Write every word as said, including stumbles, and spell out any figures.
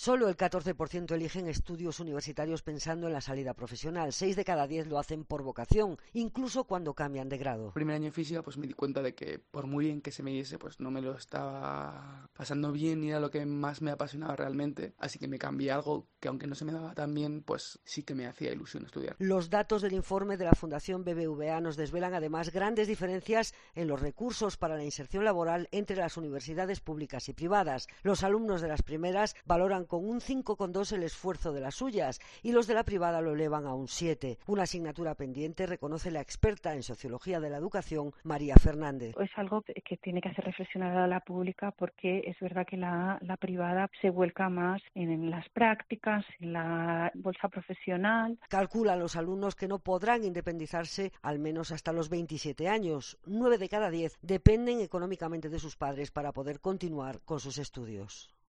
Solo el catorce por ciento eligen estudios universitarios pensando en la salida profesional. Seis de cada diez lo hacen por vocación, incluso cuando cambian de grado. El primer año de física pues me di cuenta de que por muy bien que se me diese, pues no me lo estaba pasando bien ni era lo que más me apasionaba realmente. Así que me cambié a algo que aunque no se me daba tan bien, pues sí que me hacía ilusión estudiar. Los datos del informe de la Fundación B B V A nos desvelan además grandes diferencias en los recursos para la inserción laboral entre las universidades públicas y privadas. Los alumnos de las primeras valoran con un cinco coma dos el esfuerzo de las suyas y los de la privada lo elevan a un siete. Una asignatura pendiente, reconoce la experta en sociología de la educación, María Fernández. Es algo que tiene que hacer reflexionar a la pública porque es verdad que la, la privada se vuelca más en, en las prácticas, en la bolsa profesional. Calculan los alumnos que no podrán independizarse al menos hasta los veintisiete años. Nueve de cada diez dependen económicamente de sus padres para poder continuar con sus estudios.